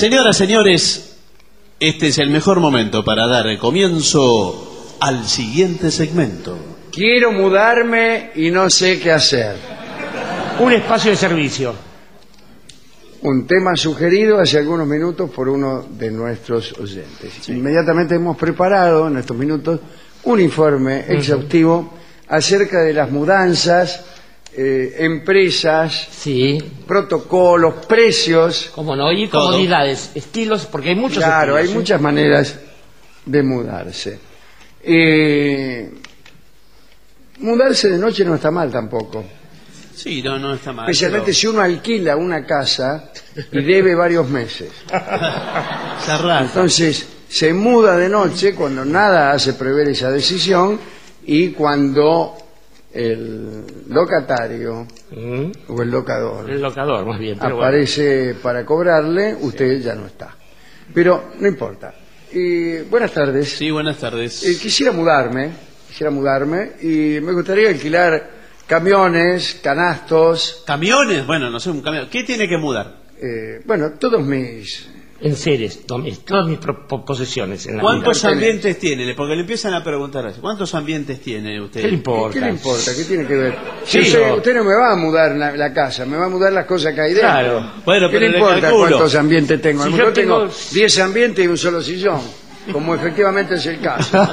Señoras, señores, este es el mejor momento para dar comienzo al siguiente segmento. Quiero mudarme y no sé qué hacer. Un espacio de servicio. Un tema sugerido hace algunos minutos por uno de nuestros oyentes. Sí. Inmediatamente hemos preparado en estos minutos un informe exhaustivo acerca de las mudanzas, empresas, Sí. protocolos, precios. Como no, y Todo. comodidades, estilos, porque hay muchos Claro, estilos. hay muchas maneras de mudarse. Mudarse de noche no está mal tampoco. Sí, no está mal. Especialmente si uno alquila una casa y debe varios meses. Se arrastra. Entonces se muda de noche cuando nada hace prever esa decisión y cuando el locatario o el locador El locador, más bien. Pero bueno. aparece para cobrarle, usted ya no está. Pero no importa. Buenas tardes. Sí, buenas tardes. Quisiera mudarme y me gustaría alquilar camiones, canastos, ¿Camiones? Bueno, no sé, un camión. ¿Qué tiene que mudar? bueno, todos mis... Enseres, todas mis posesiones. En la ¿Cuántos vida. ambientes tiene? Porque le empiezan a preguntar así. ¿Cuántos ambientes tiene usted? ¿Qué le importa? ¿Qué le importa? ¿Qué tiene que ver? Sí, Usted no me va a mudar la casa, me va a mudar las cosas que hay dentro. Claro. Bueno, ¿Qué pero le importa calculo. cuántos ambientes tengo? A Si lo yo mejor tengo tengo 10 ambientes y un solo sillón, como efectivamente es el caso.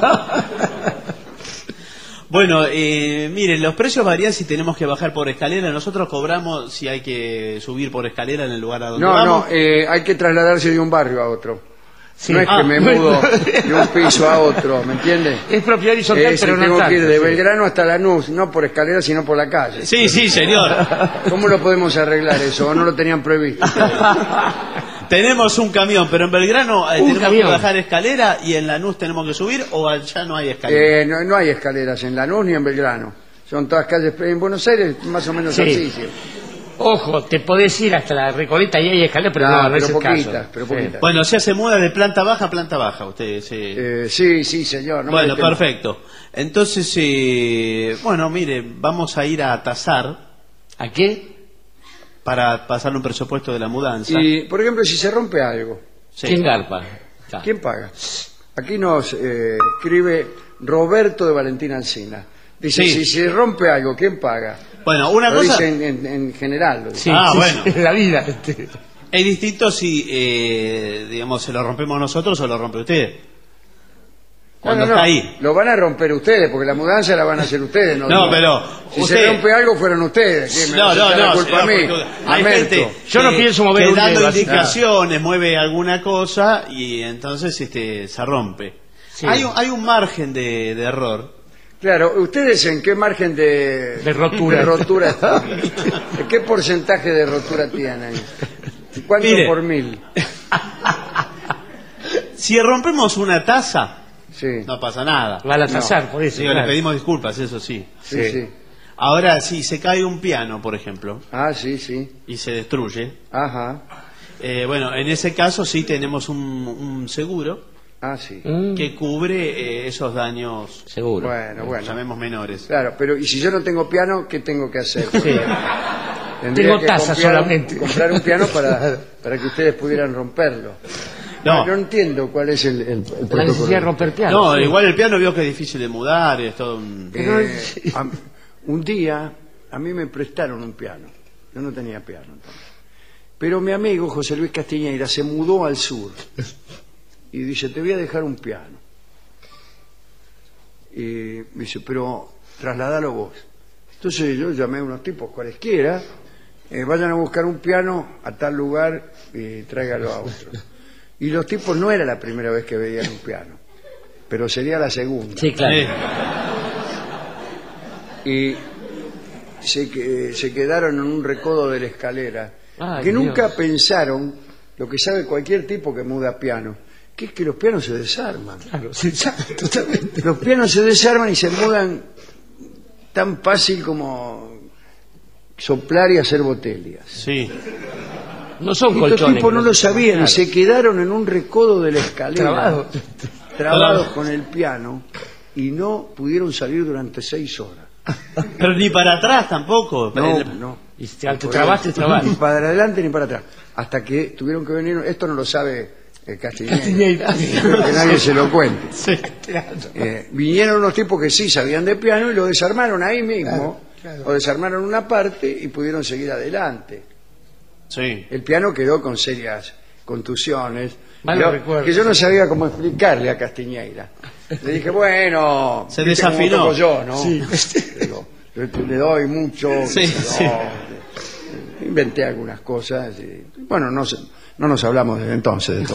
Bueno, miren, los precios varían si tenemos que bajar por escalera. Nosotros cobramos si hay que subir por escalera en el lugar a donde vamos. Hay que trasladarse de un barrio a otro. Sí. No es que me mudo de un piso a otro, ¿me entiende? Es propiedad horizontal, pero no tengo tanto. que ir de sí. Belgrano hasta Lanús, no por escalera, sino por la calle. Sí, señor. ¿Cómo lo podemos arreglar eso? ¿O no lo tenían previsto? Tenemos un camión, pero en Belgrano tenemos camión. que bajar escalera y en Lanús tenemos que subir o allá no hay escalera. No hay escaleras en Lanús ni en Belgrano. Son todas calles en Buenos Aires, más o menos Sí. así. Ojo, te podés ir hasta la Recoleta y hay escalera, pero no es el caso. Pero Sí. poquitas. Bueno, o sea, se muda de planta baja a planta baja, usted. Sí, señor. no me Bueno, detengo. perfecto. Entonces, bueno, mire, vamos a ir a tasar ¿A qué? para pasarle un presupuesto de la mudanza. Y, por ejemplo, si se rompe algo, Sí. ¿Quién garpa? Ya. ¿quién paga? Aquí nos escribe Roberto de Valentín Alsina. Dice, Sí. si se rompe algo, ¿quién paga? Bueno, una Lo cosa dice en general. Lo dice. Sí, Ah, sí, bueno. sí, en la vida. es distinto si, digamos, se lo rompemos nosotros o lo rompe usted. Cuando No, está ahí. Lo van a romper ustedes, porque la mudanza la van a hacer ustedes. No, No, pero si usted- se rompe algo, fueron ustedes. ¿Qué, me No, van a echar la culpa señor, a mí? porque A hay Merto. gente Yo no que- pienso mover que un dando dedo así. indicaciones mueve alguna cosa y entonces se rompe. Sí. Hay un margen de error. Claro, ¿ustedes en qué margen de rotura. están? ¿En qué porcentaje de rotura tienen? ¿Cuánto Mire. por 1000? Si rompemos una taza, Sí, no pasa nada. Van a tasar, por eso. Digo, claro. le pedimos disculpas, eso sí. sí. Ahora, si se cae un piano, por ejemplo, Ah, sí. y se destruye, Ajá. bueno, en ese caso sí tenemos un seguro Ah, sí. que cubre esos daños, Seguro. Bueno. llamemos menores. Claro, pero ¿y si yo no tengo piano, qué tengo que hacer? Sí. Tendría Tengo que taza solamente. comprar un piano para que ustedes pudieran romperlo. No. No entiendo cuál es el La protocolo. necesidad de romper piano. No, sí. igual el piano veo que es difícil de mudar, es todo un... Un día a mí me prestaron un piano. Yo no tenía piano entonces. Pero mi amigo José Luis Castiñeira se mudó al sur y dice, te voy a dejar un piano. Y me dice, pero trasladalo vos. Entonces yo llamé a unos tipos cualesquiera, vayan a buscar un piano a tal lugar y tráigalo a otro. Y los tipos no era la primera vez que veían un piano, pero sería la segunda. Sí, claro. Y se quedaron en un recodo de la escalera, Ay, que nunca Dios. pensaron lo que sabe cualquier tipo que muda piano, que es que los pianos se desarman. Claro, sí, totalmente. Los pianos se desarman y se mudan tan fácil como soplar y hacer botellas. Sí. No son Estos colchones. tipos no lo sabían Claro. y se quedaron en un recodo de la escalera, Trabado. trabados con el piano, y no pudieron salir durante 6 horas. Pero ni para atrás tampoco. No. Y te trabaste. Ni para adelante ni para atrás. hasta que tuvieron que venir, esto no lo sabe Castiñeira, Castiñeira. que nadie se lo cuente. Sí, claro. Vinieron unos tipos que sí sabían de piano y lo desarmaron ahí mismo, Claro. o desarmaron una parte y pudieron seguir adelante. Sí. El piano quedó con serias contusiones, Malo recuerdo, que yo no sí. sabía cómo explicarle a Castiñeira. Le dije, bueno, Se viste cómo desafinó. toco yo, ¿no? Sí. Digo, le doy mucho. Sí, no, sí. Inventé algunas cosas y, bueno, no nos hablamos desde entonces de todo.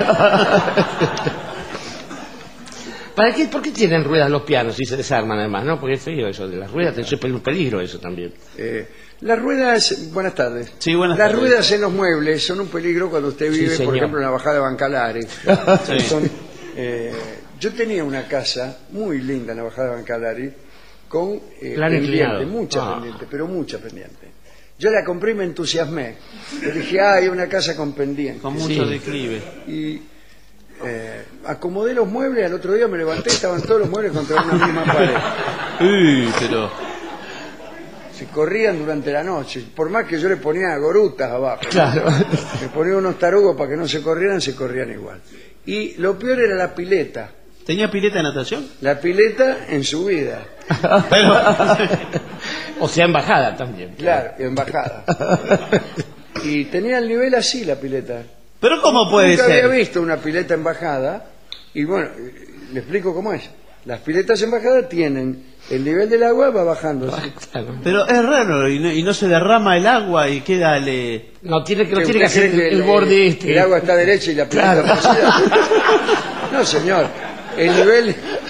¿Por qué tienen ruedas los pianos si se desarman además? ¿No? Porque es feo eso de las ruedas, es un peligro eso también. Las ruedas, buenas tardes. Sí, buenas Las tardes. ruedas en los muebles son un peligro cuando usted Sí, vive, por señor. ejemplo, en la bajada de Bancalari. Sí. Yo tenía una casa muy linda en la bajada de Bancalari con Plan pendiente, inclinado. mucha Ah. pendiente, pero mucha pendiente. Yo la compré y me entusiasmé. Le dije, hay una casa con pendiente. Con mucho Sí. declive. Y acomodé los muebles, al otro día me levanté, estaban todos los muebles contra una misma pared. Pero... Se corrían durante la noche, por más que yo le ponía gorutas abajo. ¿no? Claro. Le ponía unos tarugos para que no se corrían igual. Y lo peor era la pileta. ¿Tenía pileta de natación? La pileta en subida, Pero... O sea, en bajada también. claro, en bajada. Y tenía el nivel así la pileta. Pero ¿cómo puede Nunca ser? había visto una pileta en bajada. Y bueno, le explico cómo es. Las piletas en bajada tienen el nivel del agua, va bajando así. Claro. Pero es raro y no se derrama el agua y queda... No tiene que ¿Usted hacer cree que el borde este. el agua está derecha y la pileta Claro. torcida? No, señor. El nivel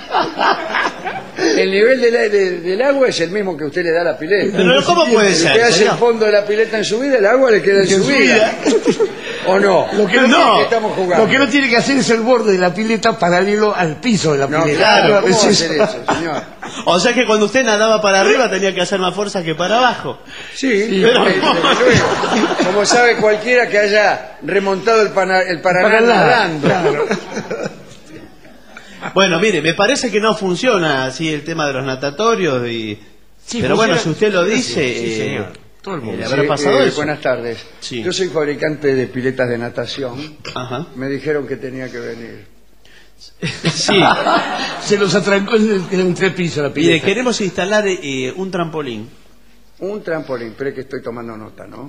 del agua es el mismo que usted le da a la pileta. Pero ¿cómo puede Si ser? usted hace el señor? fondo de la pileta en subida, el agua le queda en subida. ¿O no? Lo que No. ¿Qué estamos jugando? Lo que no tiene que hacer es el borde de la pileta paralelo al piso de la No, pileta. claro, ¿cómo va a Es hacer eso, señor? O sea que cuando usted nadaba para arriba tenía que hacer más fuerza que para abajo. Sí, pero- desde luego. Como sabe cualquiera que haya remontado el Paraná Paraná, nadando. claro. Bueno, mire, me parece que no funciona así el tema de los natatorios y... Sí, pero bueno, funciona- si usted lo dice... Sí, señor. Todo el mundo. ¿le habrá pasado eso? Buenas tardes. Sí. Yo soy fabricante de piletas de natación. Ajá. Me dijeron que tenía que venir. Sí. Se los atrancó en el entrepiso la pileta. Mire, queremos instalar un trampolín. Un trampolín, pero es que estoy tomando nota, ¿no?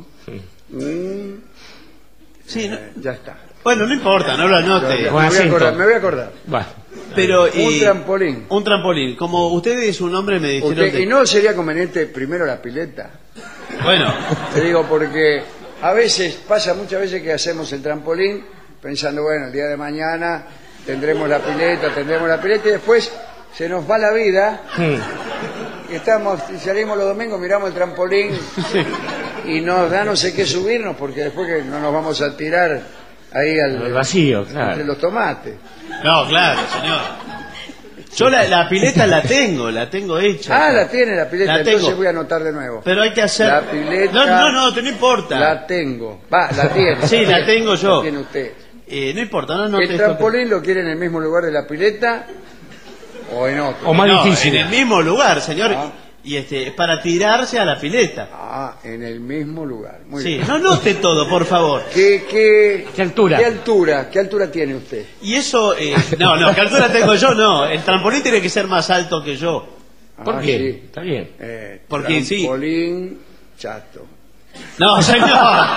Sí, no- Ya está. bueno, no importa, no lo anote. Me Con voy a acento. acordar, me voy a acordar. Bueno, Pero, Un trampolín. Un trampolín. Como usted es un hombre, me dijeron... Usted- y no sería conveniente primero la pileta. Bueno, Te digo porque pasa muchas veces que hacemos el trampolín pensando, bueno, el día de mañana tendremos la pileta y después se nos va la vida y salimos los domingos, miramos el trampolín y nos da no sé qué subirnos porque después que no nos vamos a tirar ahí el vacío, entre claro. los tomates. no, claro, señor. Yo la pileta la tengo hecha. Ah, la tiene la pileta, La entonces tengo. voy a anotar de nuevo. Pero hay que hacer... La pileta... No, no importa. La tengo. Va, la tiene. Sí, la tengo yo. La tiene usted. No importa, no ¿El te- trampolín lo quiere en el mismo lugar de la pileta o en otro? O más No, difícil. en el mismo lugar, señor. Ah. Y es para tirarse a la pileta. Ah, en el mismo lugar. Muy Sí, bien. no note todo, por favor. ¿Qué altura? ¿Qué altura tiene usted? Y eso, no, ¿qué altura tengo yo? No, el trampolín tiene que ser más alto que yo. ¿Por Ah, qué? sí. Está bien. Porque sí. Trampolín chato. No, señor.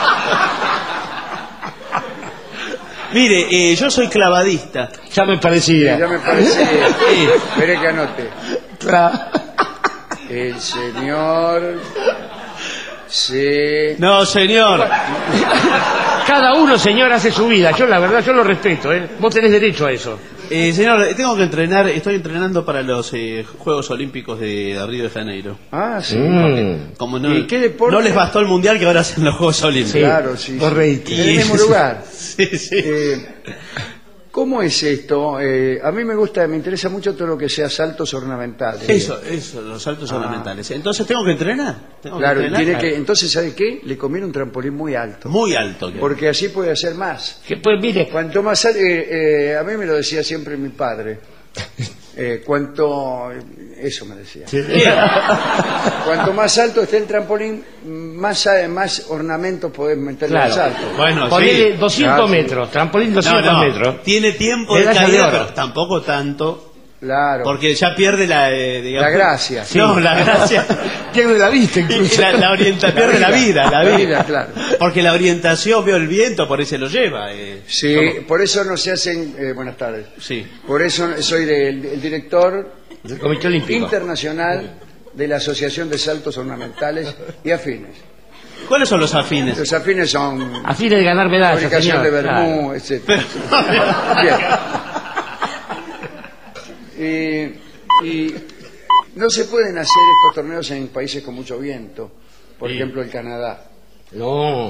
Mire, yo soy clavadista. Ya me parecía. Ya me parecía. Sí. Espere que anote. Claro. El señor se... No, señor. Cada uno, señor, hace su vida. Yo, la verdad, yo lo respeto, ¿eh? Vos tenés derecho a eso. Señor, tengo que entrenar, estoy entrenando para los Juegos Olímpicos de Río de Janeiro. Ah, sí. Como no, ¿Y qué deporte? no les bastó el mundial que ahora hacen los Juegos Olímpicos. Claro, sí. Vos reíste. En el mismo lugar. Sí, sí. ¿Cómo es esto? A mí me interesa mucho todo lo que sea saltos ornamentales. Eso, los saltos ornamentales. Entonces tengo que entrenar. Claro, entonces, ¿sabe qué? Le conviene un trampolín muy alto. Muy alto. Porque así puede hacer más. Que, pues mire, Cuanto más alto, a mí me lo decía siempre mi padre. Eso me decía. Sí. Cuanto más alto esté el trampolín, más ornamentos podés meterle al Claro. salto. Bueno, Ponele sí. 200 Claro, sí. metros, trampolín 200 metros. Tiene tiempo de Medalla de caída, oro. pero tampoco tanto. Claro. Porque ya pierde digamos, La gracia. Sí. No, la gracia. Pierde la vista incluso. La orientación pierde la vida. La vida, claro. Porque la orientación, veo el viento, por ahí se lo lleva. Sí, por eso no se hacen... buenas tardes. Sí. Por eso soy el director Del Comité Olímpico. internacional de la Asociación de Saltos Ornamentales y Afines. ¿Cuáles son los afines? Los afines son A fin de ganar medallas, fabricación señor. de vermú, Claro. etc. Pero- Bien. Y no se pueden hacer estos torneos en países con mucho viento. Por Sí. ejemplo, el Canadá. No.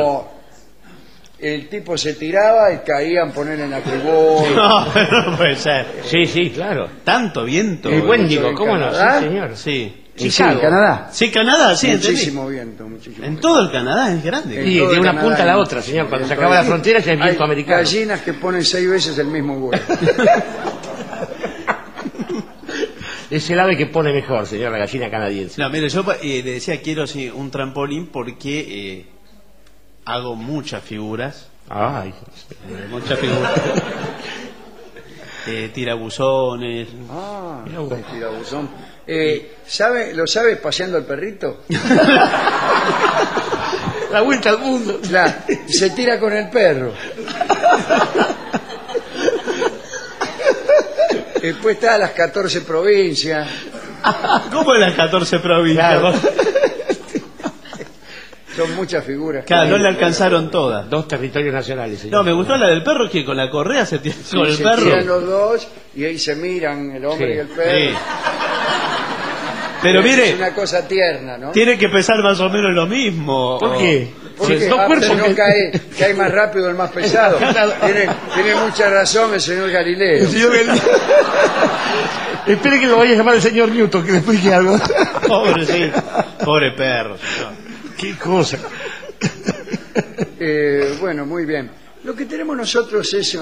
El tipo se tiraba y caían poner en la tribuna. No puede ser. Sí, sí, claro. Tanto viento. El Wendigo, en ¿cómo no? Canadá? Sí, señor. Sí. Sí, Chicago. Canadá. Sí, Canadá, sí, entendí. Muchísimo viento, muchísimo En viento. todo el Canadá es grande. Sí, todo de el una Canadá punta a la hay- otra, señor. Cuando se en acaba todo- la frontera ya es viento hay americano. gallinas que ponen 6 veces el mismo huevo. Es el ave que pone mejor, señor, la gallina canadiense. No, mire, yo le decía quiero sí, un trampolín porque hago muchas figuras. Ay. Muchas figuras. Tirabuzones. Ah, Mirá vos. el tirabuzón. ¿Lo sabe paseando al perrito? La vuelta al mundo. Se tira con el perro. Después está las 14 provincias. ¿Cómo en las 14 provincias? Claro. Son muchas figuras. Claro, no le alcanzaron todas. 2 territorios nacionales, señor. No, me gustó la del perro que con la correa se tira Sí, con el se tiran perro. los dos y ahí se miran el hombre Sí. y el perro. Sí. Pero Es mire, una cosa tierna, ¿no? tiene que pesar más o menos lo mismo. ¿Por qué? Porque Si dos cuerpos no que- cae más rápido el más pesado. Tiene mucha razón el señor Galileo. Espere que lo vaya a llamar el señor Newton, que le explique algo. Pobre, sí. Pobre perro. señor. Qué cosa. Bueno, muy bien. Lo que tenemos nosotros es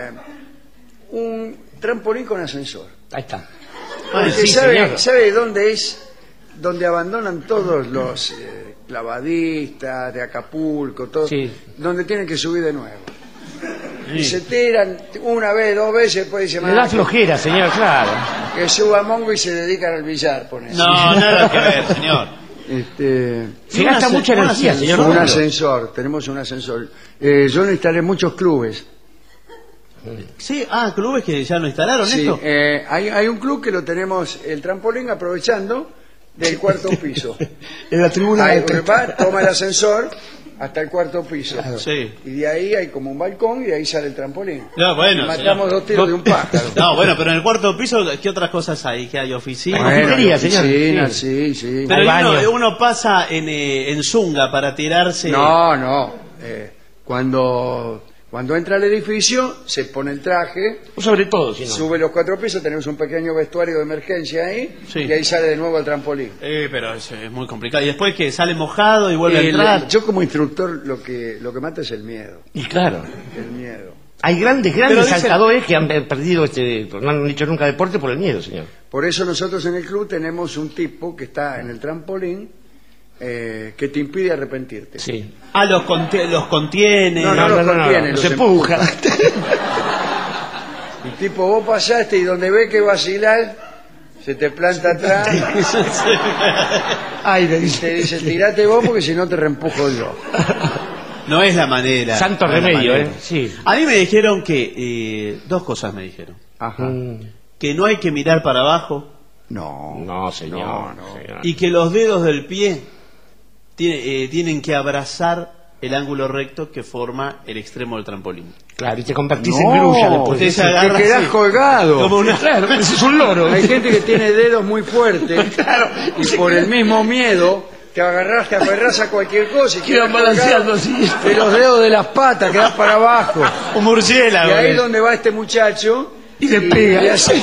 un trampolín con ascensor. Ahí está. Ay, Porque sí, señor. ¿sabe dónde es? Donde abandonan todos los clavadistas de Acapulco, todo, Sí. donde tienen que subir de nuevo. Y Sí. se tiran una vez, 2 veces, después dicen, Le da flojera, señor, claro. que suba Mongo y se dedican al billar, pone. No, nada que ver, señor. Se gasta mucha energía, señor. Un Rómulo. ascensor, tenemos un ascensor. Yo lo instalé en muchos clubes. Sí, clubes que ya lo instalaron Sí, esto. hay un club que lo tenemos, el trampolín, aprovechando del cuarto piso. En la tribuna Ahí de va, toma el ascensor hasta el cuarto piso. Sí. Y de ahí hay como un balcón y de ahí sale el trampolín. No, bueno, Y matamos señor. 2 tiros de un pájaro. No, bueno, pero en el cuarto piso, ¿qué otras cosas hay? ¿Qué hay? ¿Oficina? Bueno, oficina, señor. oficina, Sí. sí. Pero Hay uno, baño. uno pasa en zunga para tirarse. No. Cuando entra al edificio, se pone el traje, Sobre todo, si no. sube los 4 pisos, tenemos un pequeño vestuario de emergencia ahí, Sí. y ahí sale de nuevo al trampolín. Pero es muy complicado. Y después que sale mojado y vuelve a entrar. Yo como instructor lo que mata es el miedo. Y claro. El miedo. Hay grandes Pero dicen- saltadores que han perdido no han hecho nunca deporte por el miedo, señor. Por eso nosotros en el club tenemos un tipo que está en el trampolín que te impide arrepentirte. Sí. Los contiene. No, los contiene, los se empuja. El tipo, vos pasaste y donde ve que vacilar, se te planta atrás Ay, le y te dice. dice, tirate vos porque si no te reempujo yo. No es la manera. Santo No es la remedio, manera. Sí. A mí me dijeron que 2 cosas me dijeron. Ajá. Que no hay que mirar para abajo No. No, señor. No. señor. y que los dedos del pie tienen que abrazar el ángulo recto que forma el extremo del trampolín. Claro, y te convertís No, en grulla después. usted se Te agarra quedás así. colgado. Como una... Claro, pero ese es un loro. Hay gente que tiene dedos muy fuertes y por el mismo miedo te aferrás a cualquier cosa y Quedan quedas balanceando colgado así. de los dedos de las patas, quedás para abajo. Un murciélago. Y ahí es ¿eh? donde va este muchacho Y le pega. y hace-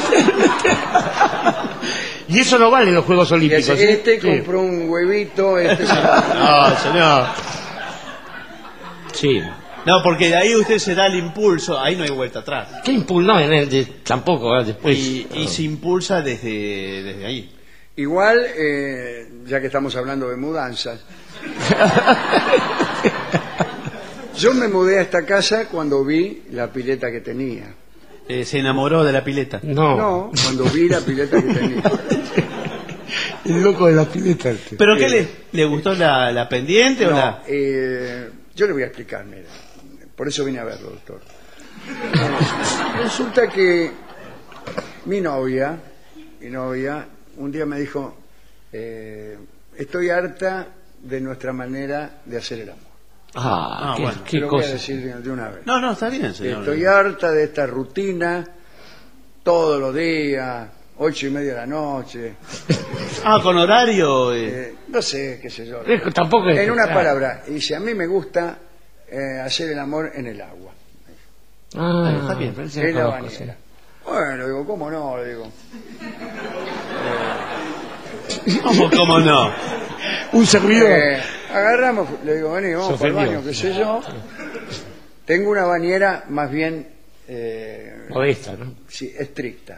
Y eso no vale en los Juegos y Olímpicos. hace, ¿sí? este Sí. compró un huevito, este se... No, señor. Sí. No, porque de ahí usted se da el impulso, ahí no hay vuelta atrás. ¿Qué impulso? No, tampoco, después. Y se impulsa desde ahí. Igual, ya que estamos hablando de mudanzas, yo me mudé a esta casa cuando vi la pileta que tenía. Se enamoró de la pileta. No, cuando vi la pileta que tenía. El loco de la pileta. ¿Pero qué le gustó la pendiente o No, la...? yo le voy a explicar, mira. Por eso vine a verlo, doctor. Resulta que mi novia, un día me dijo, estoy harta de nuestra manera de hacer el amor. bueno, qué Lo voy a cosa. decir de una vez. No, está bien, señor. Estoy harta de esta rutina, todos los días, 8:30 de la noche. Con horario... No sé, qué sé yo. Tampoco es. En una claro. palabra, dice, a mí me gusta hacer el amor en el agua. Está bien, parece que En la conozco, bañera. sí. Bueno, digo, ¿cómo no? Le digo. ¿Cómo no? Un servidor. Agarramos, le digo, vení, vamos Se para el ofendió. baño, qué sé yo. Tengo una bañera más bien Modesta, ¿no? sí, estricta.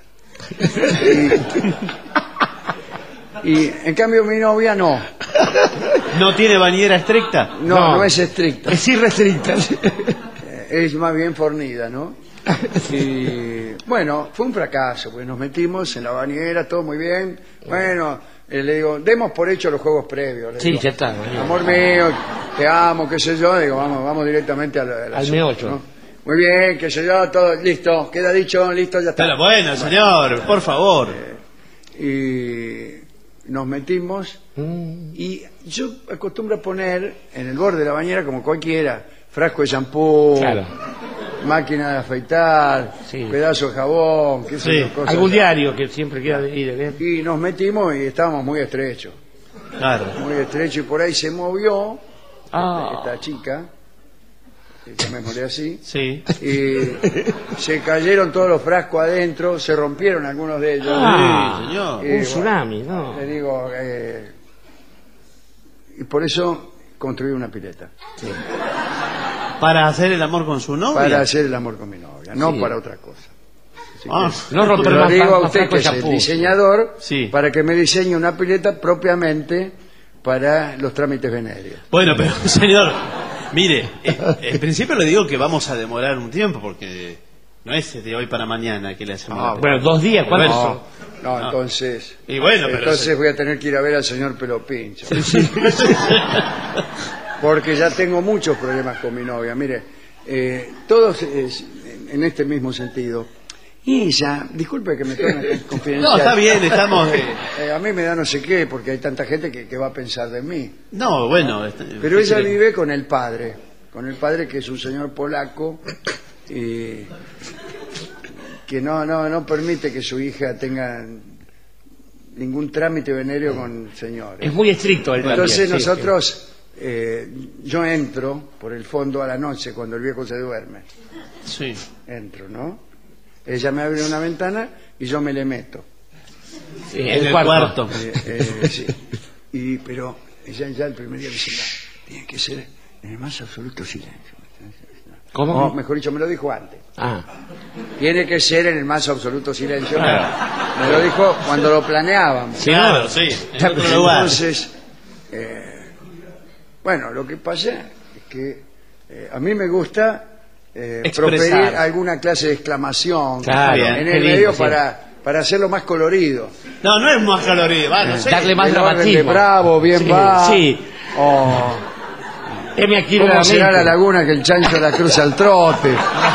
Y en cambio mi novia no. ¿No tiene bañera estricta? No es estricta. Es irrestricta. Es más bien fornida, ¿no? Y bueno, fue un fracaso, porque nos metimos en la bañera, todo muy bien. Bueno, le digo, demos por hecho los juegos previos. Le Sí, digo, ya está. amor mío, te amo, qué sé yo. Digo, vamos directamente Al meollo. ¿no? Muy bien, qué sé yo, todo listo, queda dicho, listo, ya está. Pero bueno, señor, por favor. Y nos metimos y yo acostumbro a poner en el borde de la bañera, como cualquiera, frasco de shampoo, Claro. máquina de afeitar, Sí. pedazo de jabón, qué sé Sí. yo, cosas Algún así. diario que siempre queda de ir de ver. Y nos metimos y estábamos muy estrechos, y por ahí se movió esta chica, llamémosle así, Sí. y se cayeron todos los frascos adentro, se rompieron algunos de ellos. Sí, señor. Y Un tsunami, ¿no? Le digo, y por eso construí una pileta. ¿Para hacer el amor con su novia? Para hacer el amor con mi novia, no Sí. para otra cosa. Así Ah, No que romper lo más, digo a más usted frasco que de es el champú. diseñador Sí. para que me diseñe una pileta propiamente para los trámites venéreos. Bueno, pero señor, mire, en principio le digo que vamos a demorar un tiempo porque no es de hoy para mañana que le hacemos. la Bueno, 2 días, ¿cuántos Bueno. son? No, entonces... Y bueno, pero entonces voy a tener que ir a ver al señor Pelo Pincho. Porque ya tengo muchos problemas con mi novia. Mire, todos en este mismo sentido. Y ella, disculpe que me tome confidencial. No, está bien, estamos... A mí me da no sé qué, porque hay tanta gente que va a pensar de mí. No, bueno... Pero ella vive con el padre que es un señor polaco, y que no permite que su hija tenga ningún trámite venéreo con señores. Es muy estricto el Entonces también, sí, nosotros, yo entro por el fondo a la noche cuando el viejo se duerme. Sí. Entro, ¿no? Ella me abre una ventana y yo me le meto. sí, En el cuarto. Sí. Pero ella ya el primer día dice, tiene que ser en el más absoluto silencio. ¿Cómo? No, mejor dicho, me lo dijo antes. Ah, Tiene que ser en el más absoluto silencio. Claro. Me lo dijo cuando lo planeábamos. sí, Claro, no. sí. En otro lugar. Entonces, bueno, lo que pasa es que a mí me gusta Expresar. proferir alguna clase de exclamación Claro, en qué el lindo, medio sí. para hacerlo más colorido. No es más colorido, va, no sé. Darle más El orden de dramatismo. bravo, bien Sí, va. sí. O Heme aquí cómo será la nuevamente. laguna que el chancho la cruza al trote.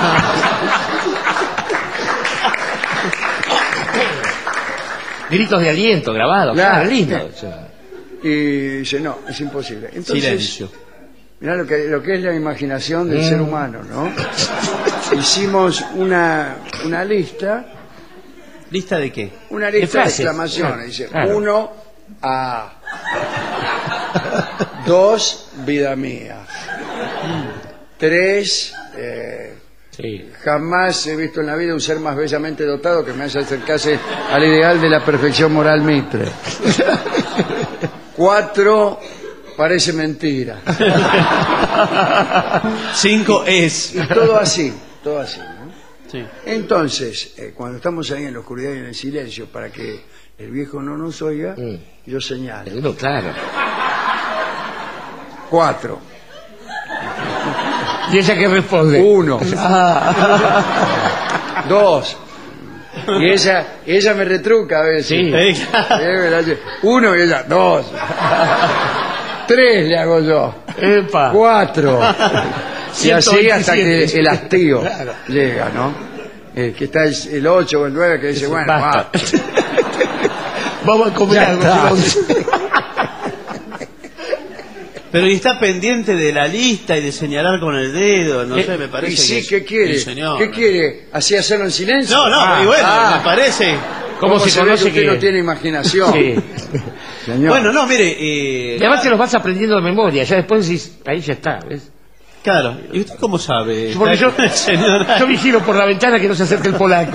Gritos de aliento grabados, Claro. claro, lindo. Y dice, no, es imposible. Entonces, Silencio. mirá lo que es la imaginación del ser humano, ¿no? Hicimos una lista, ¿Lista de qué? una lista de frases. exclamaciones. Claro, Dice, claro. 1, A. 2, vida mía. 3, Sí. jamás he visto en la vida un ser más bellamente dotado que me haya acercase al ideal de la perfección moral Mitre. 4, parece mentira. 5 es. Y todo así, ¿no? Sí. Entonces, cuando estamos ahí en la oscuridad y en el silencio, para que el viejo no nos oiga, yo señalo. No, claro. 4. ¿Y ella qué responde? 1. 2. Y ella me retruca a veces. Sí. 1 y ella, 2. 3 le hago yo. Epa. 4. Y así hasta que 127. el hastío Claro. llega, ¿no? Que está el 8 o el 9 que dice, bueno, Basta. va. Vamos a comer Ya algo. está. Pero y está pendiente de la lista y de señalar con el dedo, no sé, me parece Y sí, que... ¿qué quiere? Sí, señor. ¿Qué quiere? ¿Así hacerlo en silencio? No, no, y bueno, me parece... ¿Cómo se ve que conoce usted que no tiene imaginación? Sí. Señor. Bueno, no, mire... Y además te los vas aprendiendo de memoria. Ya después decís, ahí ya está. ¿Ves? Claro, ¿y usted cómo sabe? Porque yo Señora. vigilo por la ventana que no se acerque el polaco.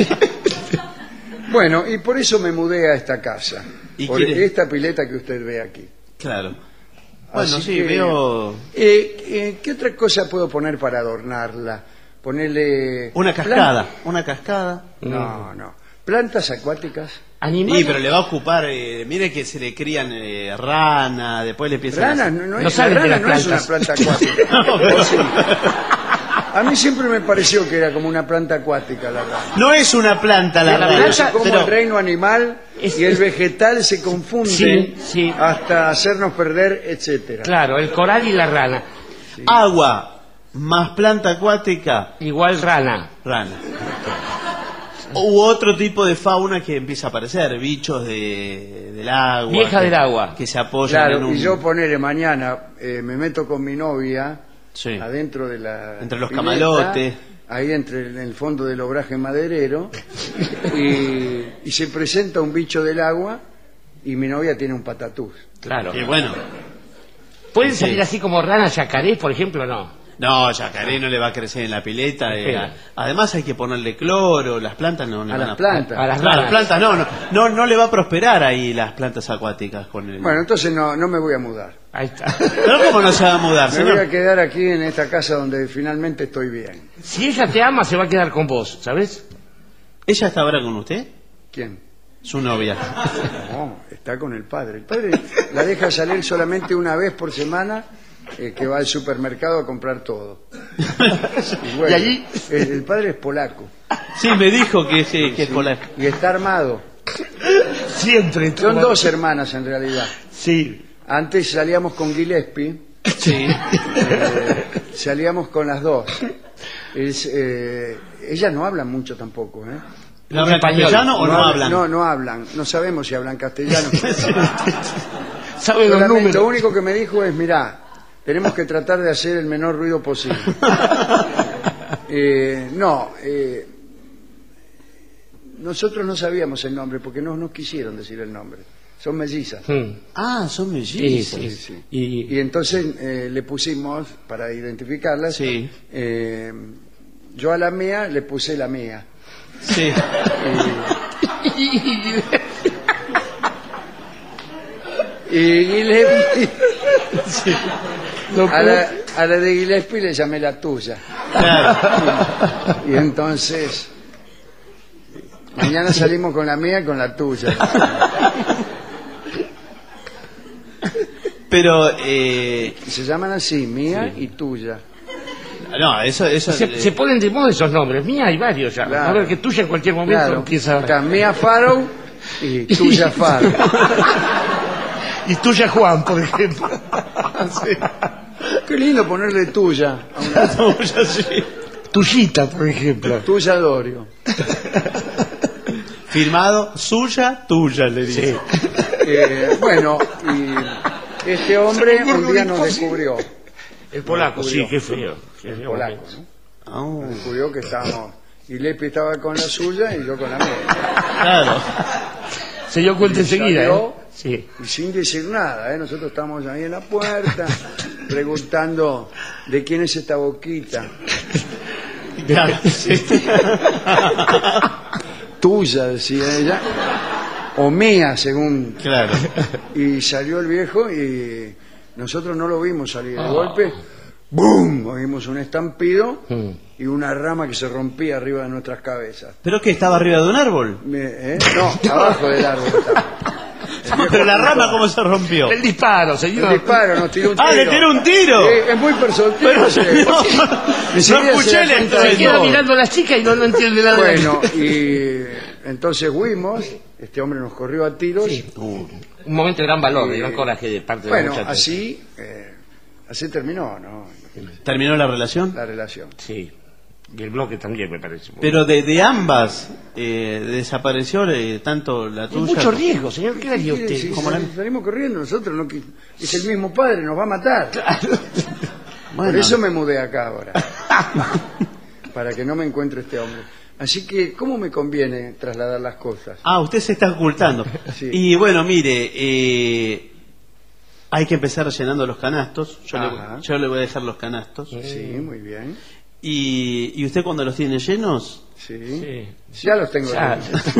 Bueno, y por eso me mudé a esta casa. ¿Y Por quiere- esta pileta que usted ve aquí. Claro. Bueno, Así sí, que, veo... ¿qué otra cosa puedo poner para adornarla? Ponerle... Una cascada, una cascada. No. Plantas acuáticas. Animales. Sí, pero le va a ocupar, mire que se le crían rana, después le empiezan Rana, a... no No es, salen la de rana las no es una plantas. planta acuática. No, pero- ¿O sí? A mí siempre me pareció que era como una planta acuática la rana. No es una planta la La rana, planta- Como pero el reino animal y el vegetal se confunden Sí, sí. hasta hacernos perder, etcétera. Claro, el coral y la rana. agua más planta acuática, Igual rana. rana. U otro tipo de fauna que empieza a aparecer, bichos del agua. Vieja que- del agua. Que se apoyan en Claro, un... y yo ponerle mañana, me meto con mi novia Sí. adentro de la Entre los pileta, camalotes. ahí en el fondo del obraje maderero, y se presenta un bicho del agua y mi novia tiene un patatús. Claro. Y bueno, ¿Pueden Sí. salir así como ranas yacarés, por ejemplo? No. no, yacaré no le va a crecer en la pileta. Espera. Además hay que ponerle cloro, las plantas no le A van las plantas. A las No, a ranas. las plantas no le va a prosperar ahí las plantas acuáticas con el... Bueno, entonces no me voy a mudar. Ahí está. Pero ¿cómo no se va a mudar, Me voy a señor? quedar aquí en esta casa donde finalmente estoy bien. Si ella te ama, se va a quedar con vos, ¿sabes? ¿Ella está ahora con usted? ¿Quién? Su novia. No, está con el padre. El padre la deja salir solamente una vez por semana, que va al supermercado a comprar todo. Y, bueno, Y allí- el padre es polaco Sí, me dijo que es polaco. y está armado. Siempre. Son 2 hermanas en realidad. Sí. Antes salíamos con Gillespie, Sí. salíamos con las 2. Ellas no hablan mucho tampoco, ¿eh? ¿No hablan Español. castellano o no hablan? No hablan. No sabemos si hablan castellano. ¿Sabe los Solamente números? lo único que me dijo es, mirá, tenemos que tratar de hacer el menor ruido posible. Nosotros no sabíamos el nombre porque no nos quisieron decir el nombre. Son mellizas. Ah, son Sí, mellizas. sí. Sí. Y Y entonces le pusimos, para identificarlas, Sí. yo a la mía le puse la mía. Sí. Y Gillespie, lo a la de Gillespie le llamé la tuya. Claro. Y entonces, mañana salimos con la mía y con la tuya. Pero, Se llaman así, mía y tuya. no, eso se ponen de moda esos nombres. Mía hay varios ya. Claro. A ver, que tuya en cualquier momento Claro. empieza Está Mía Farrow y tuya Farrow. Y tuya Juan, por ejemplo. Qué lindo ponerle tuya a una tuya, sí. Tuyita, por ejemplo. tuya Dorio. Firmado, suya, tuya, le dice. Bueno, y este hombre un día nos descubrió. El polaco, Descubrió. sí, qué feo. El polaco, ¿no? Ah, Descubrió que estábamos. Y Lepi estaba con la suya y yo con la mía. claro. Se dio cuenta enseguida, Salió. ¿eh? Sí. Y sin decir nada, ¿eh? Nosotros estamos ahí en la puerta preguntando de quién es esta boquita. Claro, sí. Tuya, decía ella, o mía, según. Claro. Y salió el viejo y Nosotros no lo vimos salir. De golpe, ¡boom! Oímos un estampido y una rama que se rompía arriba de nuestras cabezas. ¿Pero qué? ¿Estaba arriba de un árbol? No, abajo del árbol estaba. No, pero la rama, ¿cómo se rompió? El disparo, El señor. disparo, nos tiró un tiro. ¡Ah, le tiró un tiro! Es muy personal. Pero no escuché el Se queda estruendo. mirando a la chica y no entiende nada. Bueno, y entonces huimos, este hombre nos corrió a tiros. Sí. Un momento de gran valor, de gran coraje de parte de la Bueno, muchacha. así terminó, ¿no? ¿Terminó la relación? La relación. Sí. Y el bloque también, me parece. Pero de ambas desapareció tanto la Hay tuya. mucho riesgo, señor. ¿Qué haría Sí, usted? sí, ¿Cómo la- salimos corriendo nosotros, no, es el mismo padre, nos va a matar. Bueno. Por eso me mudé acá ahora. Para que no me encuentre este hombre. Así que, ¿cómo me conviene trasladar las cosas? Ah, usted se está ocultando. Sí. Y bueno, mire, hay que empezar llenando los canastos. Ajá. Yo le voy a dejar los canastos. Sí, muy bien. Y usted cuando los tiene llenos, Sí. Sí. Ya los tengo. Ya.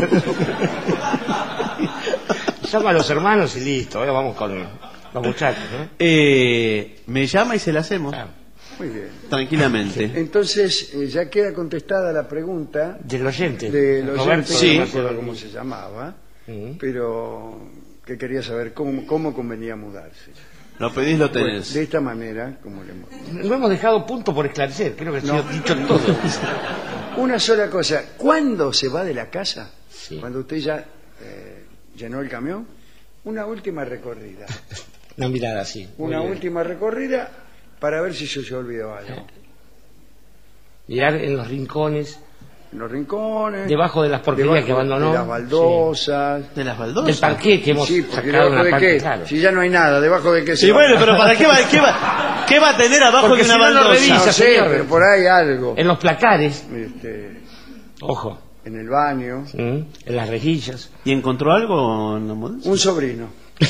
Llama a los hermanos y listo. Ahora vamos con los muchachos, ¿no? me llama y se la hacemos. Claro. Muy bien. Tranquilamente. Entonces, ya queda contestada la pregunta Del oyente. del oyente, Roberto, Sí. no me no acuerdo sé cómo se llamaba, Ujú. pero que quería saber cómo convenía mudarse. Lo pedís, lo Bueno, tenés. de esta manera, como le hemos... No hemos dejado punto por esclarecer. Creo que ha sido dicho todo. Una sola cosa, ¿cuándo se va de la casa? Sí. Cuando usted ya llenó el camión, una última recorrida. Una mirada así. Una Muy bien. última recorrida para ver si se olvidó algo. Mirar en los rincones, En los rincones, debajo de las porquerías que abandonó. de las baldosas. ¿De las Sí. baldosas? Del parqué que hemos Sí, porque sacado debajo una de parte, qué, claro. si ya no hay nada, debajo de qué se Sí, va? bueno, pero ¿para qué va a tener abajo Porque de una si no, no baldosa? revisa. No sé, señor. pero por ahí algo. En los placares, Ojo, en el baño. en las rejillas. ¿Y encontró algo en la mudanza? Un sobrino.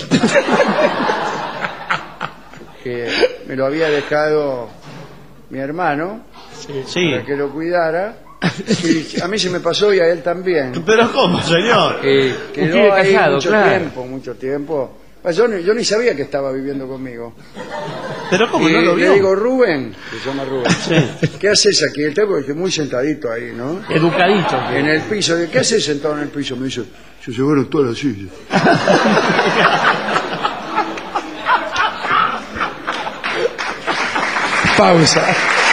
Que me lo había dejado mi hermano Sí. para que lo cuidara. Y a mí se me pasó y a él también. ¿Pero cómo, señor? Un Quedó pibe ahí casado, mucho claro. mucho tiempo. Pues yo ni sabía que estaba viviendo conmigo. ¿Pero cómo Y no lo le vio? digo, Rubén, se llama Rubén. Sí. ¿Qué haces aquí? Él está muy sentadito ahí, ¿no? Educadito. En el piso. ¿Qué haces sentado en el piso? Me dice, se llevaron todas las sillas. Pausa.